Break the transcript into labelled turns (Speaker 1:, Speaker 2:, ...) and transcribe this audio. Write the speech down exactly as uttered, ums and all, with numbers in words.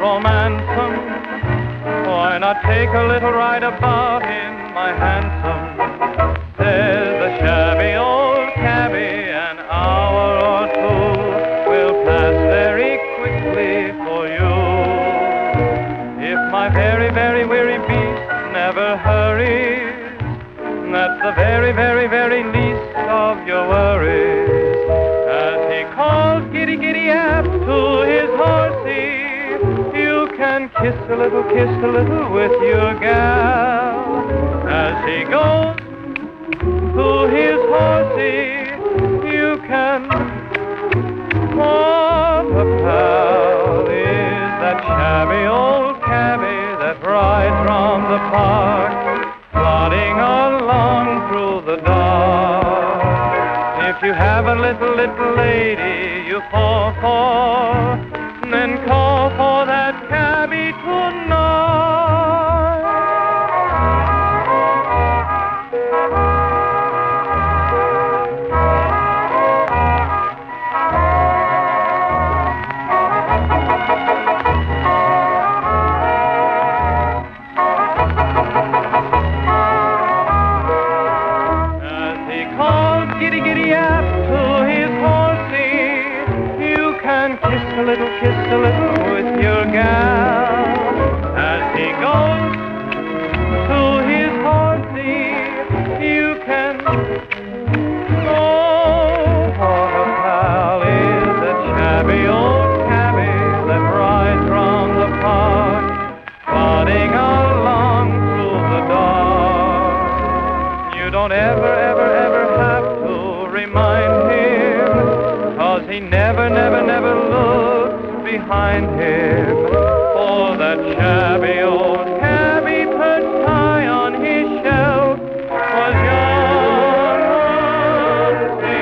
Speaker 1: romancing. Why not take a little ride about in my hansom? Says the shabby old cabby, an hour or two will pass very quickly for you. If my very, very weary beast never hurries, that's the very, very, very least of your worries. As he calls giddy, giddy up to his horsey, you can kiss a little, kiss a little with your gal. As he goes to his horsey, you can what a pal is that shabby old cabby that rides from the park, plodding along through the dark. If you have a little, little lady you fall for, then call for that cabby tonight. As he calls giddy, giddy up to his horsey, you can kiss a little, kiss a little with your gal. As he goes to his horsey, you can oh, what a pal is that shabby old cabby that rides from the park, plodding along through the dark. You don't ever, ever, ever have to remind him, 'cause he never, never, never looks behind him for that shabby